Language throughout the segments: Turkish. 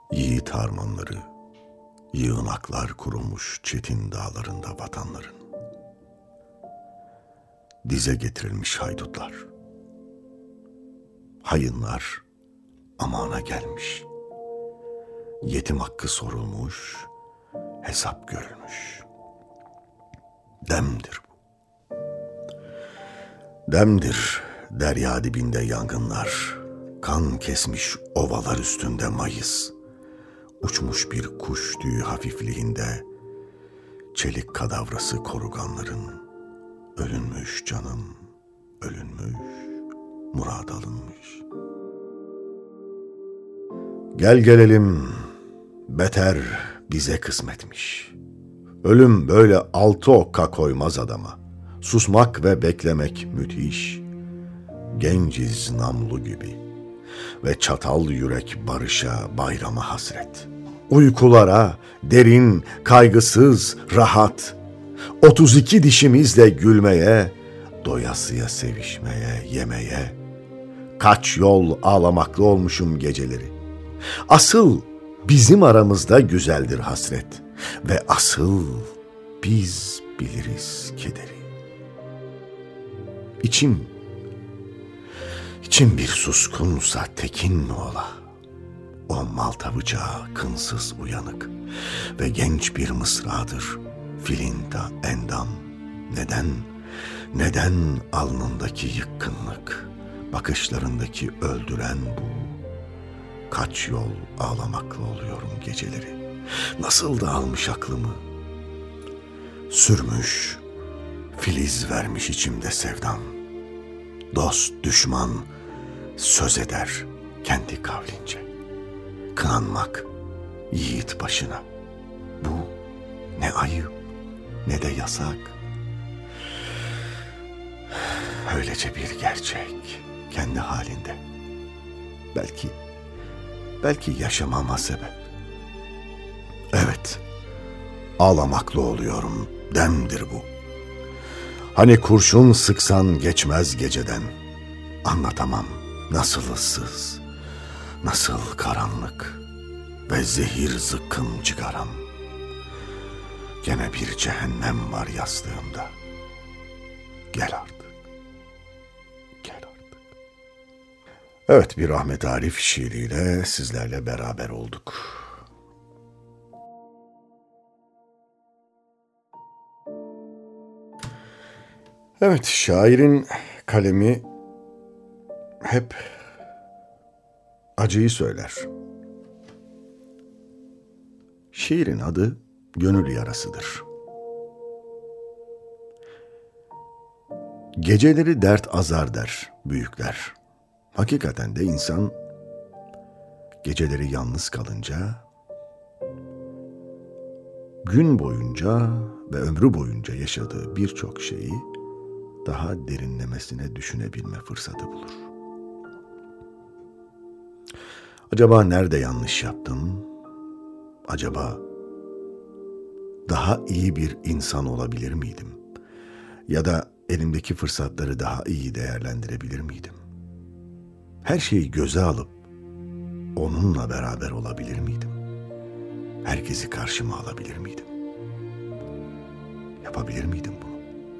Yiğit harmanları, yığınaklar kurumuş çetin dağlarında vatanların. Dize getirilmiş haydutlar. Hayınlar amana gelmiş. Yetim hakkı sorulmuş, hesap görülmüş. Demdir bu. Demdir derya dibinde yangınlar, kan kesmiş ovalar üstünde mayıs. Uçmuş bir kuş tüyü hafifliğinde, çelik kadavrası koruganların. Ölünmüş canım, ölünmüş, murad alınmış. Gel gelelim, beter bize kısmetmiş. Ölüm böyle 6 okka koymaz adama. Susmak ve beklemek müthiş. Genciz namlu gibi ve çatal yürek barışa, bayrama hasret. Uykulara derin, kaygısız, rahat. 32 dişimizle gülmeye, doyasıya sevişmeye, yemeye. Kaç yol ağlamaklı olmuşum geceleri. Asıl bizim aramızda güzeldir hasret ve asıl biz biliriz kederi. İçim bir suskunsa tekin mi ola? O malta bıçağı kınsız uyanık ve genç bir mısradır filinta endam. Neden alnındaki yıkkınlık, bakışlarındaki öldüren bu? Kaç yol ağlamakla oluyorum geceleri. Nasıl da almış aklımı. Sürmüş, filiz vermiş içimde sevdam. Dost düşman söz eder kendi kavlince. Kınanmak yiğit başına. Bu ne ayıp ne de yasak. Öylece bir gerçek kendi halinde. Belki yaşamama sebep. Evet, ağlamaklı oluyorum, demdir bu. Hani kurşun sıksan geçmez geceden. Anlatamam nasıl ıssız, nasıl karanlık ve zehir zıkkım cigaram. Gene bir cehennem var yastığımda. Gel artık. Evet, bir Ahmet Arif şiiriyle sizlerle beraber olduk. Evet, şairin kalemi hep acıyı söyler. Şiirin adı gönül yarasıdır. Geceleri dert azar der büyükler. Hakikaten de insan geceleri yalnız kalınca, gün boyunca ve ömrü boyunca yaşadığı birçok şeyi daha derinlemesine düşünebilme fırsatı bulur. Acaba nerede yanlış yaptım? Acaba daha iyi bir insan olabilir miydim? Ya da elimdeki fırsatları daha iyi değerlendirebilir miydim? Her şeyi göze alıp onunla beraber olabilir miydim? Herkesi karşıma alabilir miydim? Yapabilir miydim bunu?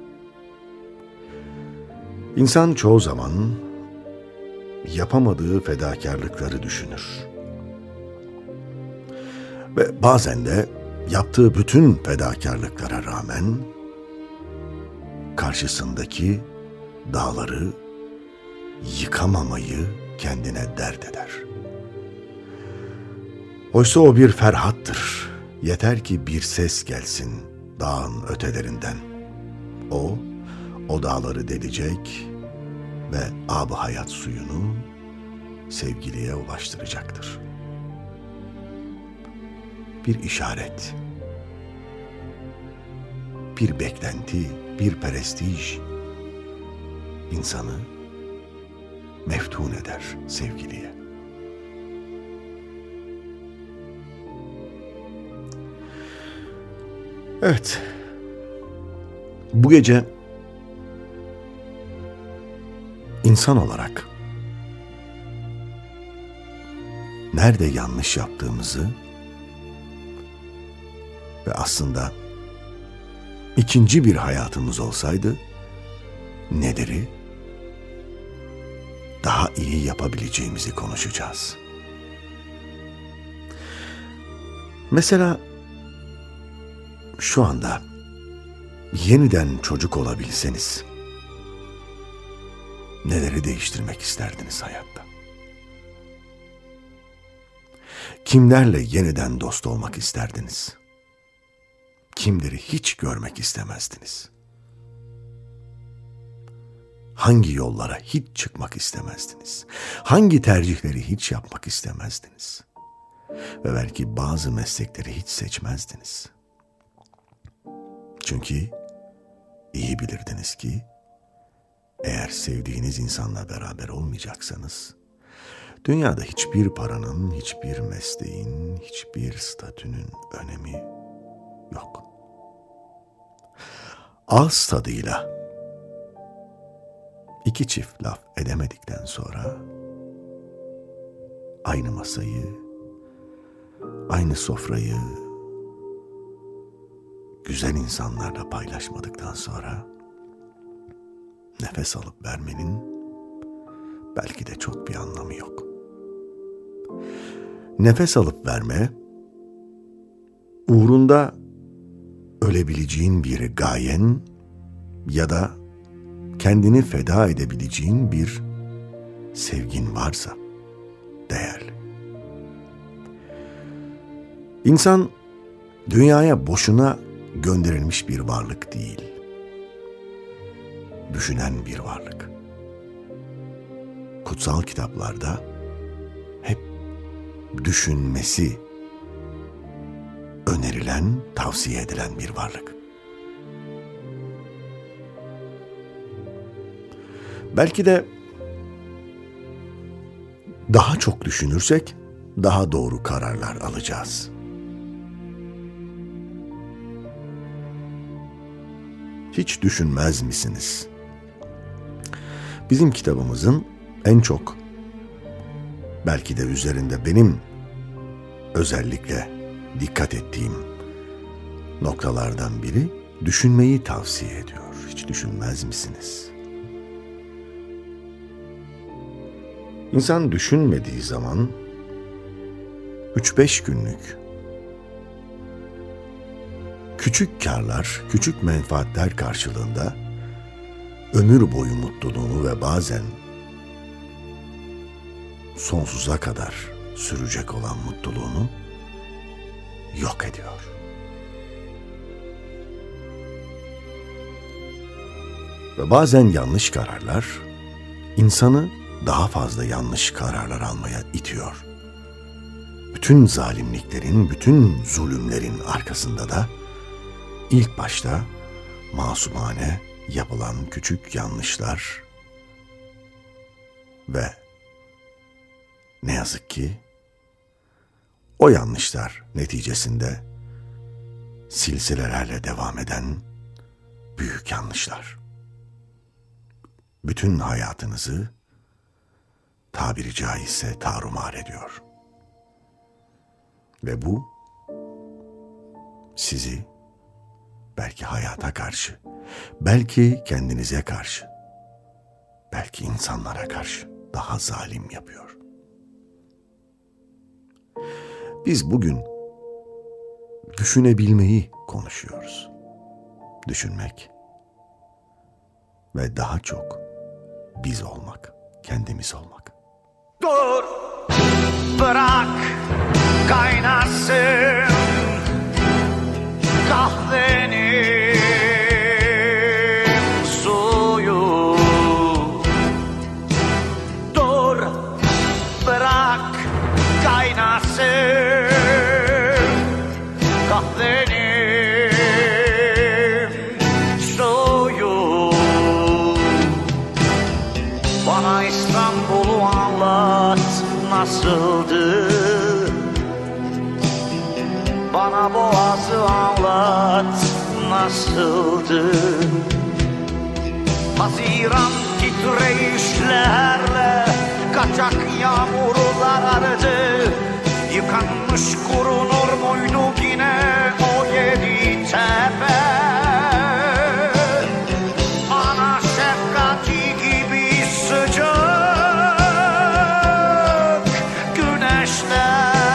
İnsan çoğu zaman yapamadığı fedakarlıkları düşünür. Ve bazen de yaptığı bütün fedakarlıklara rağmen karşısındaki dağları yıkamamayı kendine dert eder. Oysa o bir ferhattır. Yeter ki bir ses gelsin dağın ötelerinden. O dağları delecek ve ab-ı hayat suyunu sevgiliye ulaştıracaktır. Bir işaret, bir beklenti, bir prestij insanı meftun eder sevgiliye. Evet, bu gece insan olarak nerede yanlış yaptığımızı ve aslında ikinci bir hayatımız olsaydı neleri daha iyi yapabileceğimizi konuşacağız. Mesela şu anda yeniden çocuk olabilseniz neleri değiştirmek isterdiniz hayatta? Kimlerle yeniden dost olmak isterdiniz? Kimleri hiç görmek istemezdiniz? Hangi yollara hiç çıkmak istemezdiniz? Hangi tercihleri hiç yapmak istemezdiniz? Ve belki bazı meslekleri hiç seçmezdiniz. Çünkü iyi bilirdiniz ki eğer sevdiğiniz insanla beraber olmayacaksanız dünyada hiçbir paranın, hiçbir mesleğin, hiçbir statünün önemi yok. Ağız tadıyla iki çift laf edemedikten sonra aynı masayı, aynı sofrayı güzel insanlarla paylaşmadıktan sonra nefes alıp vermenin belki de çok bir anlamı yok. Nefes alıp verme, uğrunda ölebileceğin bir gayen ya da kendini feda edebileceğin bir sevgin varsa değerli. İnsan dünyaya boşuna gönderilmiş bir varlık değil, düşünen bir varlık. Kutsal kitaplarda hep düşünmesi önerilen, tavsiye edilen bir varlık. Belki de daha çok düşünürsek daha doğru kararlar alacağız. Hiç düşünmez misiniz? Bizim kitabımızın en çok, belki de üzerinde benim özellikle dikkat ettiğim noktalardan biri düşünmeyi tavsiye ediyor. Hiç düşünmez misiniz? İnsan düşünmediği zaman 3-5 günlük küçük karlar, küçük menfaatler karşılığında ömür boyu mutluluğunu ve bazen sonsuza kadar sürecek olan mutluluğunu yok ediyor. Ve bazen yanlış kararlar insanı daha fazla yanlış kararlar almaya itiyor. Bütün zalimliklerin, bütün zulümlerin arkasında da ilk başta masumane yapılan küçük yanlışlar ve ne yazık ki o yanlışlar neticesinde silsilelerle devam eden büyük yanlışlar. Bütün hayatınızı tabiri caizse tarumar ediyor. Ve bu sizi belki hayata karşı, belki kendinize karşı, belki insanlara karşı daha zalim yapıyor. Biz bugün düşünebilmeyi konuşuyoruz. Düşünmek ve daha çok biz olmak, kendimiz olmak. Dur, bırak kaynasın kahvenin suyu. Dur, bırak kaynasın kahvenin suyu. Bana İstanbul'u anlat, nasıldı? Bana Boğaz'ı anlat, nasıldı? Haziran titreyişlerle yağacak yağmurlar aradı. Yıkanmış kurunur muydu yine o yedi tepe? Ana şefkati gibi sıcak güneşte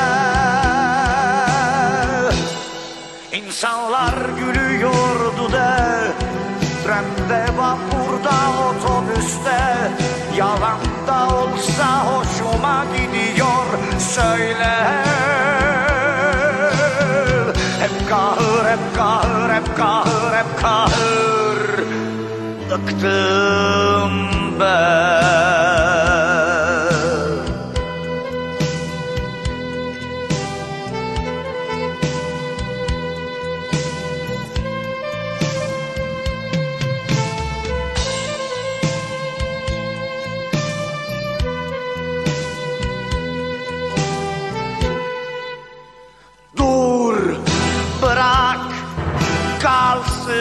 İnsanlar gülüyordu da trende, vapurda, otobüste. Yalan da olsa hoşuma gidiyor söyle. Hep kahır, hep kahır, hep kahır, hep kahır. Bıktım ben. Bırak kalsın,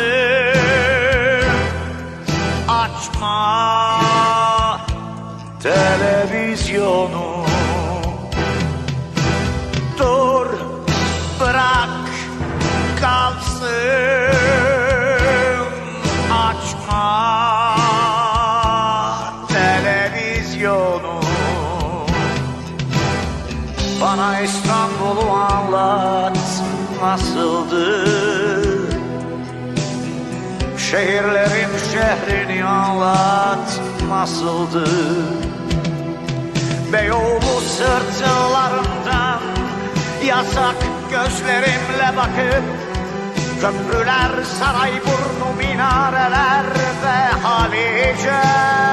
açma televizyonu. Dur, bırak kalsın, açma televizyonu. Bana İstanbul'u anlat, nasıldı? Şehirlerin şehrini anlat, nasıldı? Beyoğlu sırtlarından yasak gözlerimle bakıp köprüler, Sarayburnu, minareler ve Halice.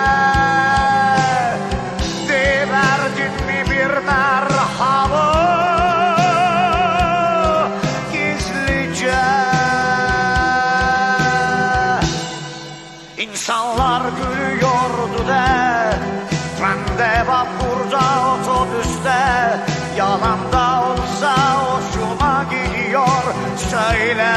Verdin mi bir merhaba gizlice? İnsanlar gülüyordu de trende, vapurda, otobüste. Yalan da olsa hoşuma gidiyor söyle.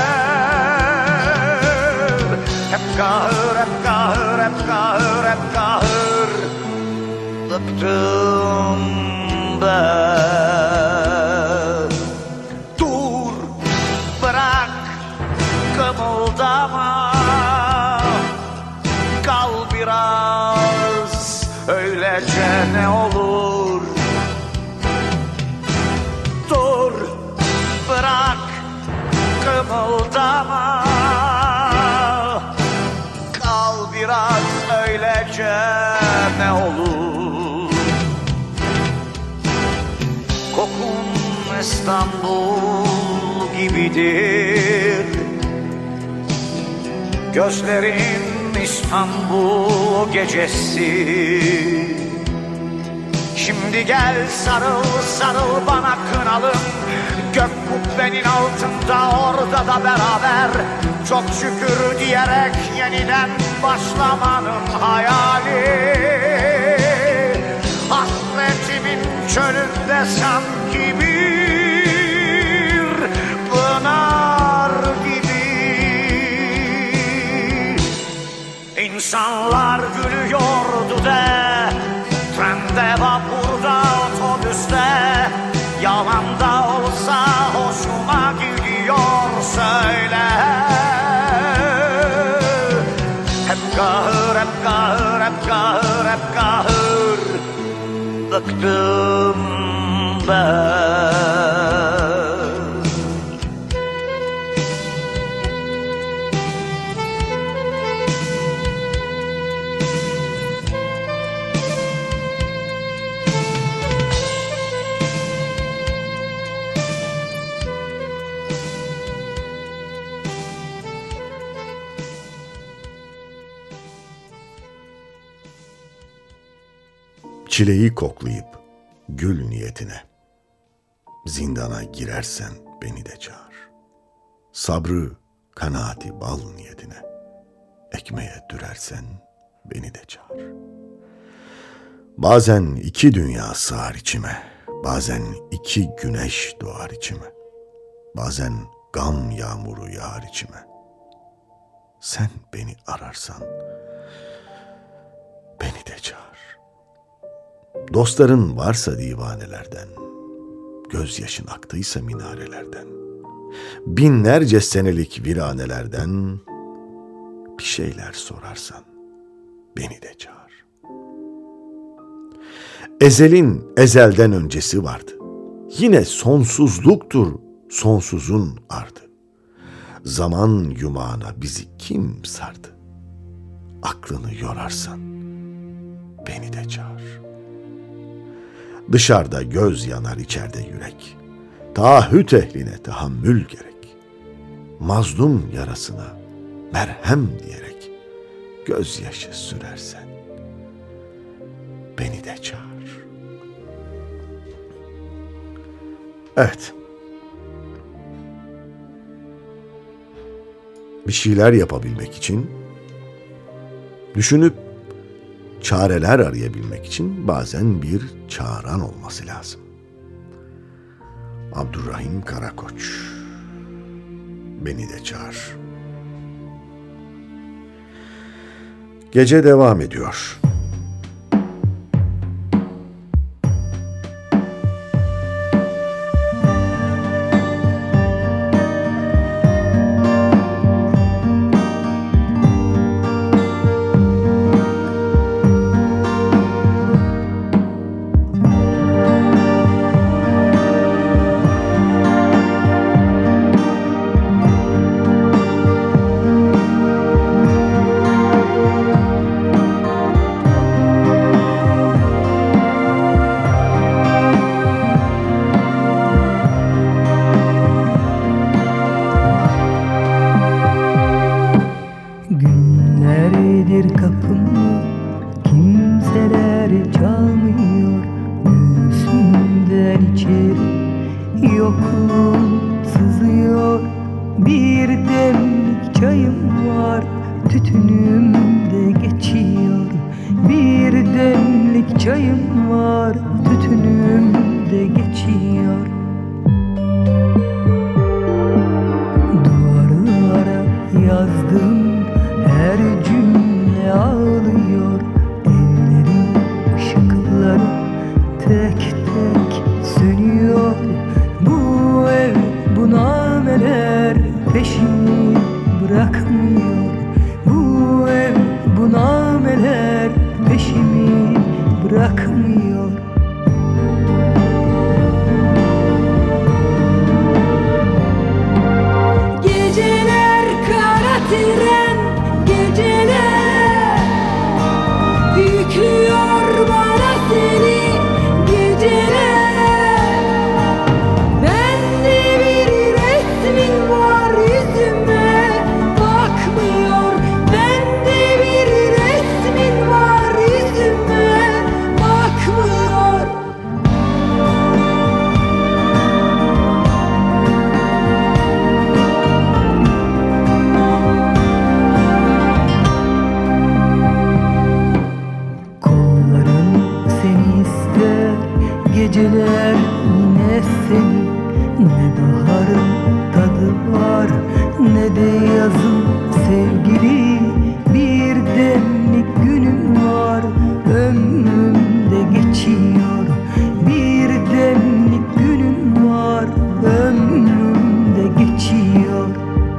Hep kahır, hep kahır, hep kahır, hep kahır. Bıktım ben. Dur, bırak, kımıldama. Kal biraz, öylece ne olur. Dur, bırak, kımıldama. Kal biraz, öylece ne olur. Kokun İstanbul gibidir. Gözlerin İstanbul gecesi. Şimdi gel sarıl sarıl bana kınalım. Gök kubbenin altında orada da beraber. Çok şükür diyerek yeniden başlamanın hayali. Hasretimin çölünde sanki bir pınar gibi. İnsanlar gülüyordu de trende, vapurda, otobüste. Yalan da olsa hoşuma gidiyor söyle. Hep kahır, hep kahır, hep kahır, hep kahır. Bıktım ben. Çileyi koklayıp gül niyetine, zindana girersen beni de çağır. Sabrı, kanaati bal niyetine, ekmeğe dürersen beni de çağır. Bazen iki dünya sığar içime, bazen iki güneş doğar içime, bazen gam yağmuru yağar içime. Sen beni ararsan beni de çağır. Dostların varsa divanelerden, gözyaşın aktıysa minarelerden, binlerce senelik viranelerden bir şeyler sorarsan beni de çağır. Ezelin ezelden öncesi vardı. Yine sonsuzluktur sonsuzun ardı. Zaman yumağına bizi kim sardı? Aklını yorarsan beni de çağır. Dışarıda göz yanar, içeride yürek. Taahhüt ehline tahammül gerek. Mazlum yarasına merhem diyerek gözyaşı sürersen beni de çağır. Evet. Bir şeyler yapabilmek için, düşünüp çareler arayabilmek için bazen bir çağıran olması lazım. Abdurrahim Karakoç. Beni de çağır. Gece devam ediyor. Yokluğum sızıyor, bir demlik çayım var, tütünümde geçiyor. Bir demlik çayım var, tütünümde geçiyor. Duvarlara yazdım, her cümle ağlıyor. Evlerin ışıkları tek tek sönüyor. Bu ev, bu nameler peşimi bırakmıyor. Bu ev, bu nameler peşimi bırakmıyor. Geceler kara tren, geceler yüklüyor bana seni. Geceler yine seni, ne baharın tadı var, ne de yazın sevgili. Bir demlik günüm var, ömrümde geçiyor. Bir demlik günüm var, ömrümde geçiyor.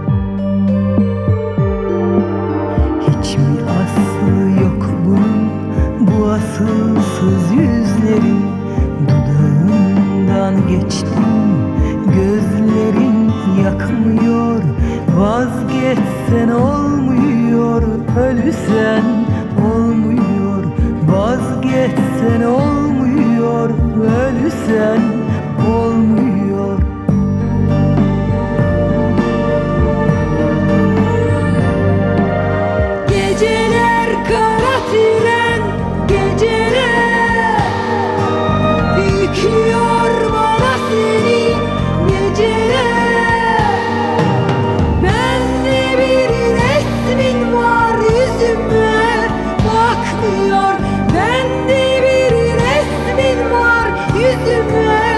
Hiç mi aslı yok bunun, bu asılsız yüzlerin? Dudağından geçtim, gözlerin yakmıyor. Vazgeçsen olmuyor, ölsen olmuyor. Vazgeçsen olmuyor, ölsen olmuyor. Geceler kara tren, geceler yüklüyor bana seni. Geceler bende bir resmin var, yüzüme bakmıyor. Bende bir resmin var, yüzüme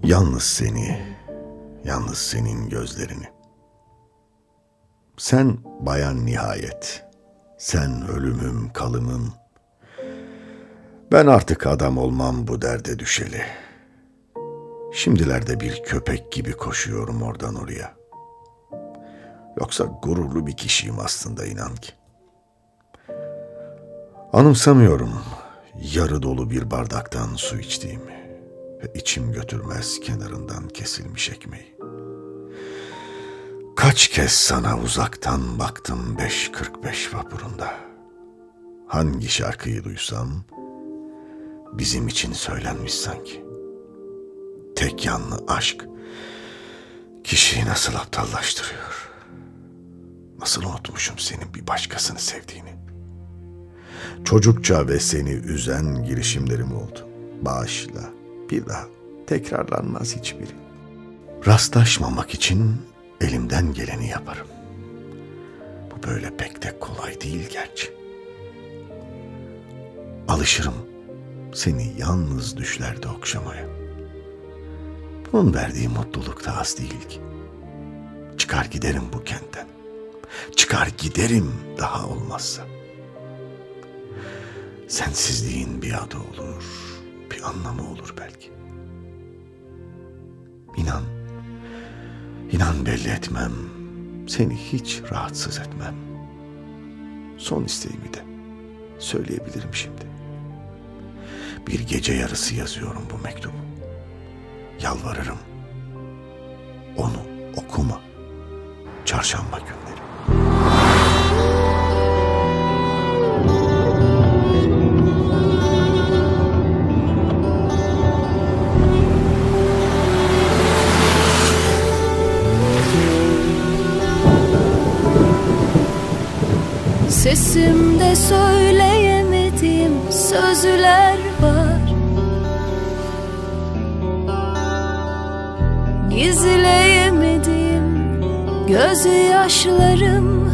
Yalnız seni, yalnız senin gözlerini. Sen bayan nihayet, sen ölümüm kalımım. Ben artık adam olmam bu derde düşeli. Şimdilerde bir köpek gibi koşuyorum oradan oraya. Yoksa gururlu bir kişiyim aslında, inan ki. Anımsamıyorum yarı dolu bir bardaktan su içtiğimi ve içim götürmez kenarından kesilmiş ekmeği. Kaç kez sana uzaktan baktım 5.45 vapurunda. Hangi şarkıyı duysam bizim için söylenmiş sanki. Tek yanlı aşk kişiyi nasıl aptallaştırıyor. Nasıl unutmuşum senin bir başkasını sevdiğini. Çocukça ve seni üzen girişimlerim oldu. Bağışla, bir daha tekrarlanmaz hiçbiri. Rastlaşmamak için elimden geleni yaparım. Bu böyle pek de kolay değil gerçi. Alışırım seni yalnız düşlerde okşamaya. Bunun verdiği mutluluk da az değil ki. Çıkar giderim bu kentten. Çıkar giderim daha olmazsa. Sensizliğin bir adı olur, bir anlamı olur belki. İnan belli etmem, seni hiç rahatsız etmem. Son isteğimi de söyleyebilirim şimdi. Bir gece yarısı yazıyorum bu mektubu. Yalvarırım, onu okuma. Çarşamba günleri. Sesimde söyleyemediğim sözler var. Gizleyemediğim gözyaşlarım.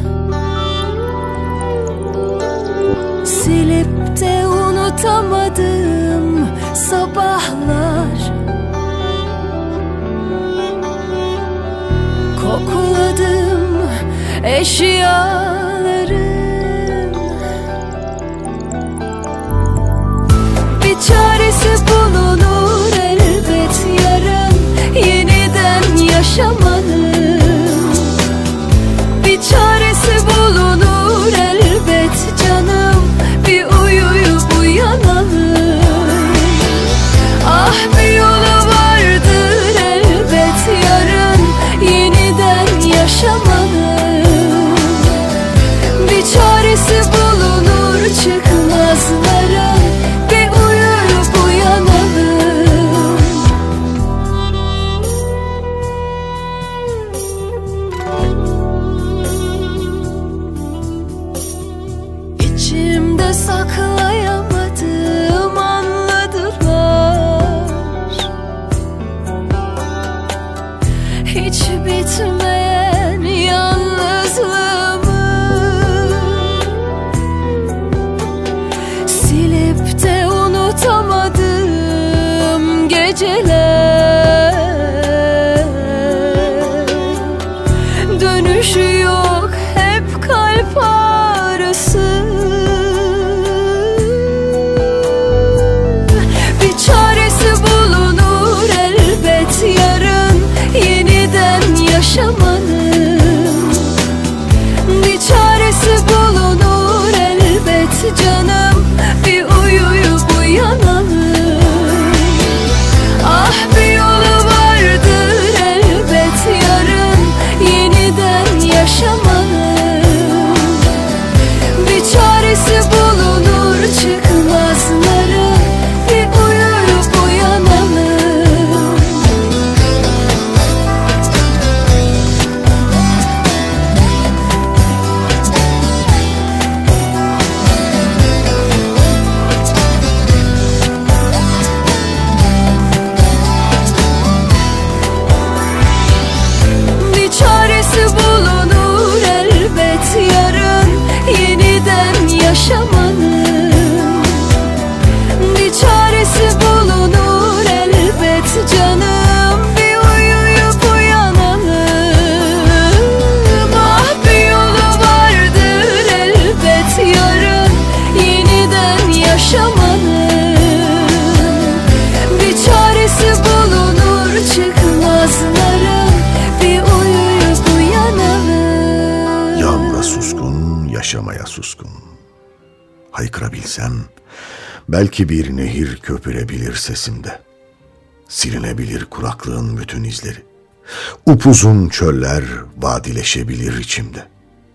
Silip de unutamadığım sabahlar. Kokladığım eşyalarım. Bir çaresi bulunur elbet yarın yeniden yaşamanın. Bir çaresi bulunur elbet canım, bir uyuyup uyanalım. Ah bir yolu vardır elbet yarın yeniden yaşamanın. haykırabilsem, belki bir nehir köpürebilir sesimde. Silinebilir kuraklığın bütün izleri. Upuzun çöller vadileşebilir içimde.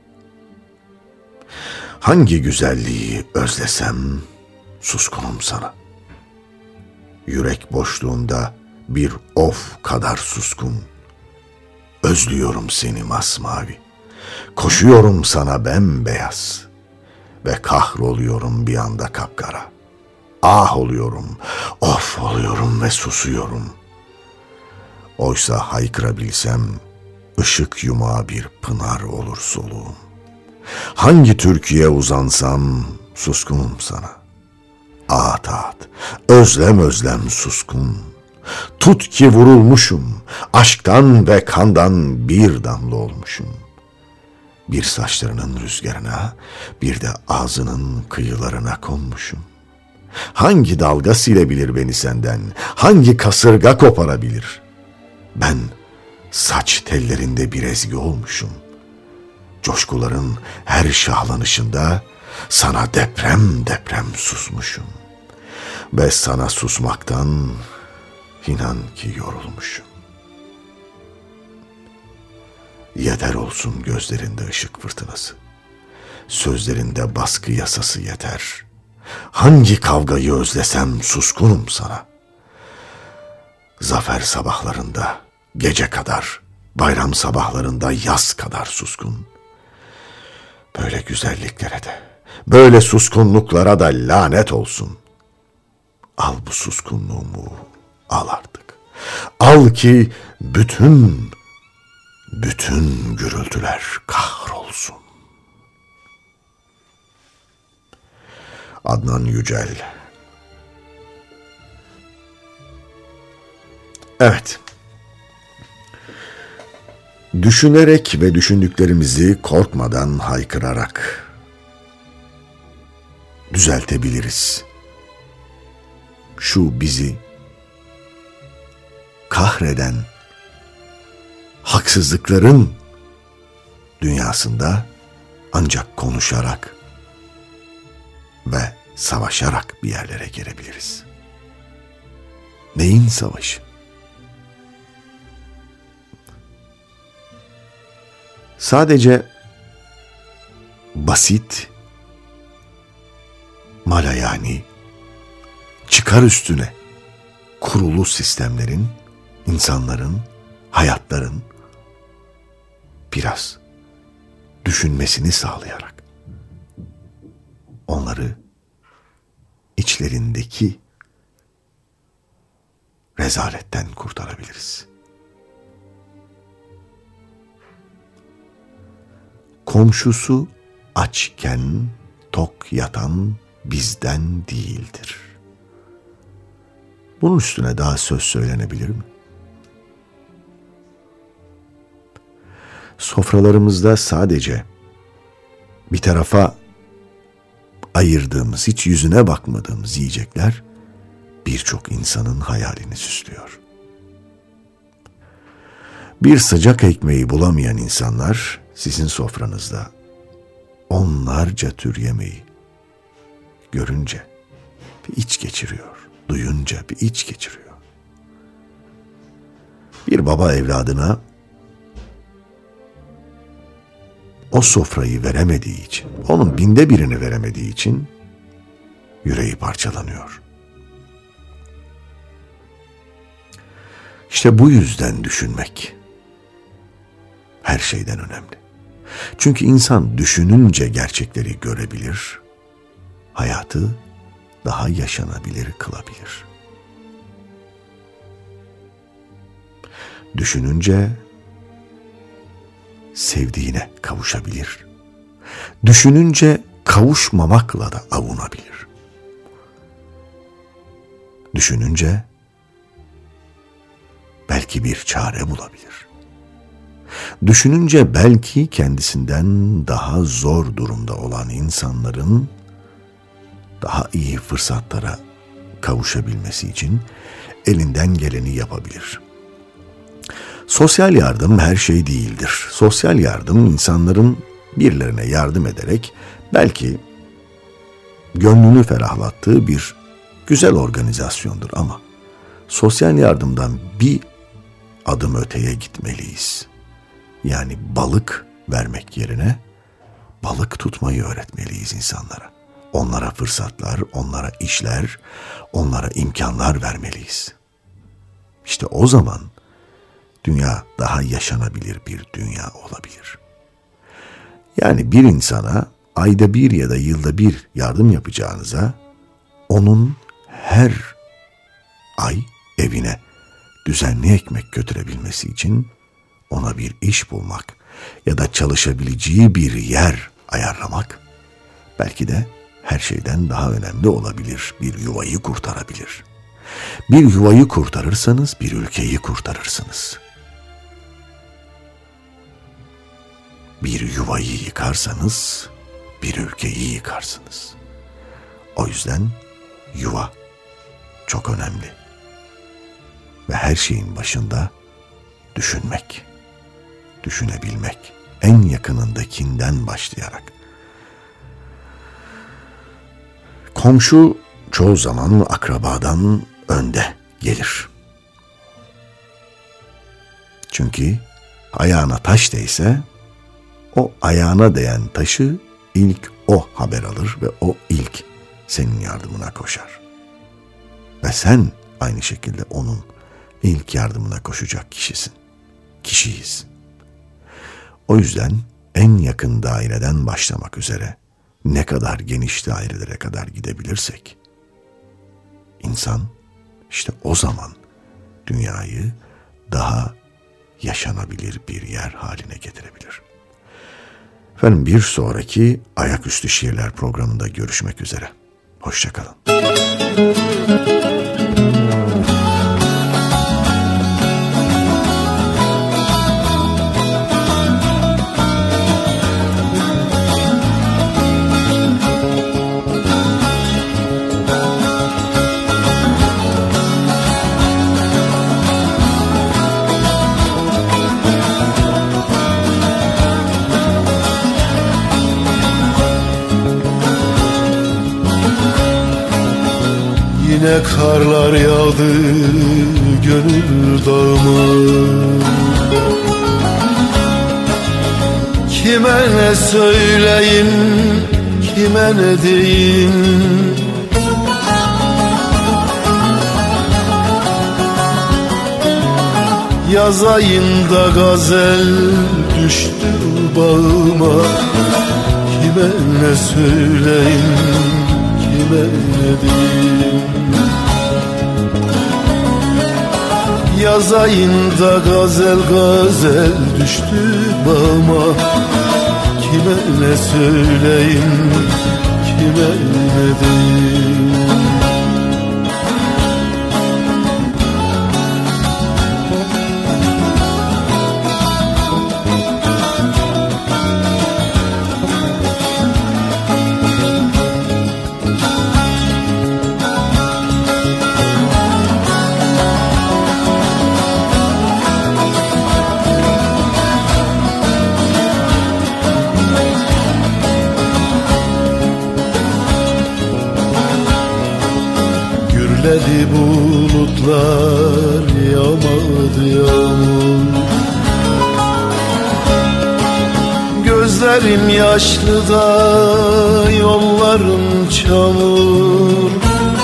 Hangi güzelliği özlesem suskunum sana. Yürek boşluğunda bir of kadar suskun. Özlüyorum seni masmavi. Koşuyorum sana bembeyaz. Ve kahroluyorum bir anda kapkara. Ah oluyorum, of oluyorum ve susuyorum. Oysa haykırabilsem, ışık yumağı bir pınar olur soluğum. Hangi türküye uzansam, suskunum sana. Ağat ağat, özlem özlem suskun. Tut ki vurulmuşum, aşktan ve kandan bir damla olmuşum. Bir saçlarının rüzgarına, bir de ağzının kıyılarına konmuşum. Hangi dalga silebilir beni senden? Hangi kasırga koparabilir? Ben saç tellerinde bir ezgi olmuşum. Coşkuların her şahlanışında sana deprem deprem susmuşum. Ve sana susmaktan inan ki yorulmuşum. Yeter olsun gözlerinde ışık fırtınası. Sözlerinde baskı yasası yeter. Hangi kavgayı özlesem suskunum sana. Zafer sabahlarında gece kadar, bayram sabahlarında yaz kadar suskun. Böyle güzelliklere de, böyle suskunluklara da lanet olsun. Al bu suskunluğumu, al artık. Al ki bütün gürültüler kahrolsun. Adnan Yücel. Evet. Düşünerek ve düşündüklerimizi korkmadan haykırarak düzeltebiliriz. Şu bizi kahreden haksızlıkların dünyasında ancak konuşarak ve savaşarak bir yerlere gelebiliriz. Neyin savaşı? Sadece basit, malayani, çıkar üstüne kurulu sistemlerin, insanların, hayatların biraz düşünmesini sağlayarak onları içlerindeki rezaletten kurtarabiliriz. Komşusu açken tok yatan bizden değildir. Bunun üstüne daha söz söylenebilir mi? Sofralarımızda sadece bir tarafa ayırdığımız, hiç yüzüne bakmadığımız yiyecekler birçok insanın hayalini süslüyor. Bir sıcak ekmeği bulamayan insanlar sizin sofranızda onlarca tür yemeği görünce bir iç geçiriyor, duyunca bir iç geçiriyor. Bir baba evladına o sofrayı veremediği için, onun 1/1000'ini veremediği için yüreği parçalanıyor. İşte bu yüzden düşünmek her şeyden önemli. Çünkü insan düşününce gerçekleri görebilir, hayatı daha yaşanabilir kılabilir. Düşününce sevdiğine kavuşabilir. Düşününce kavuşmamakla da avunabilir. Düşününce belki bir çare bulabilir. Düşününce belki kendisinden daha zor durumda olan insanların daha iyi fırsatlara kavuşabilmesi için elinden geleni yapabilir. Sosyal yardım her şey değildir. Sosyal yardım insanların birilerine yardım ederek belki gönlünü ferahlattığı bir güzel organizasyondur ama sosyal yardımdan bir adım öteye gitmeliyiz. Yani balık vermek yerine balık tutmayı öğretmeliyiz insanlara. Onlara fırsatlar, onlara işler, onlara imkanlar vermeliyiz. İşte o zaman dünya daha yaşanabilir bir dünya olabilir. Yani bir insana ayda bir ya da yılda bir yardım yapacağınıza, onun her ay evine düzenli ekmek götürebilmesi için ona bir iş bulmak ya da çalışabileceği bir yer ayarlamak belki de her şeyden daha önemli olabilir. Bir yuvayı kurtarabilir. Bir yuvayı kurtarırsanız bir ülkeyi kurtarırsınız. Bir yuvayı yıkarsanız bir ülkeyi yıkarsınız. O yüzden yuva çok önemli. Ve her şeyin başında düşünmek, düşünebilmek, en yakınındakinden başlayarak. Komşu çoğu zaman akrabadan önde gelir. Çünkü ayağına taş değse, o ayağına değen taşı ilk o haber alır ve o ilk senin yardımına koşar. Ve sen aynı şekilde onun ilk yardımına koşacak kişisin. Kişiyiz. O yüzden en yakın daireden başlamak üzere ne kadar geniş dairelere kadar gidebilirsek, insan işte o zaman dünyayı daha yaşanabilir bir yer haline getirebilir. Efendim, bir sonraki Ayaküstü Şiirler programında görüşmek üzere. Hoşça kalın. Yine karlar yağdı gönül dağıma, kime ne söyleyeyim, kime ne diyeyim. Yaz ayında gazel düştü bağıma, kime ne söyleyeyim, kime ne diyeyim. Yaz ayında gazel gazel düştü bağıma, kime ne söyleyeyim, kime ne diyeyim. Gürledi bulutlar, yağmadı yağmur. Gözlerim yaşlı da yollarım çamur.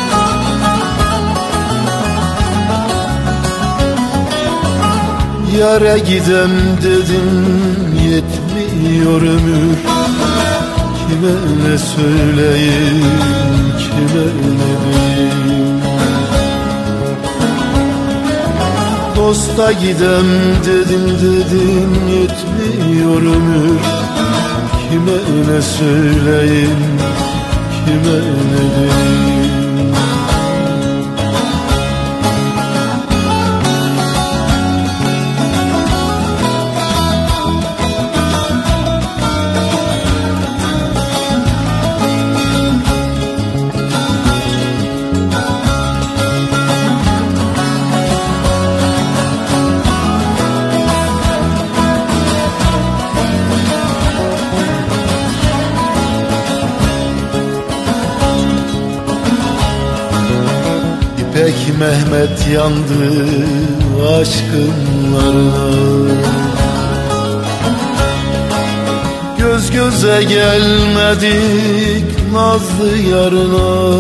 Yâre gidem dedim, yetmiyor ömür. Kime ne söyleyeyim, kime ne diyeyim. Dosta gidem dedim, yetmiyor ömür. Kime ne söyleyeyim, kime ne diyeyim. Pek Mehmet yandı aşkınlarına. Göz göze gelmedik nazlı yarına.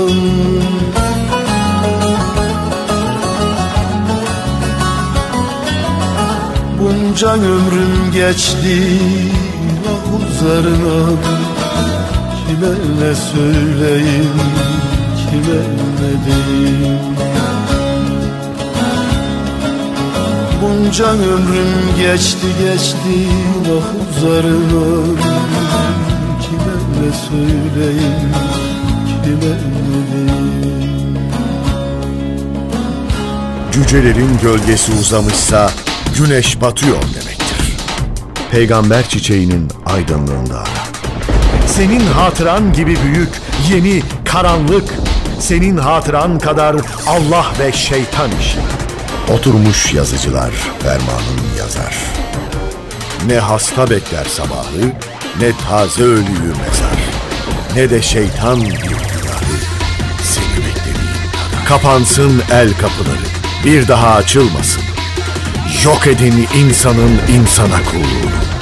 Bunca ömrüm geçti ah üzerine. Kime ne söyleyeyim, kime ne diyeyim. Bunca ömrüm geçti ah üzerine. Kime ne söyleyeyim, kime ne diyeyim. Cücelerin gölgesi uzamışsa güneş batıyor demektir. Peygamber çiçeğinin aydınlığında ara. Senin hatıran gibi büyük, yeni, karanlık, senin hatıran kadar Allah ve şeytan işi. Oturmuş yazıcılar fermanın yazar. Ne hasta bekler sabahı, ne taze ölüyü mezar, ne de şeytan bir günahı seni beklediğin kadar. Kapansın el kapıları, bir daha açılmasın. Yok edin insanın insana kulluğunu.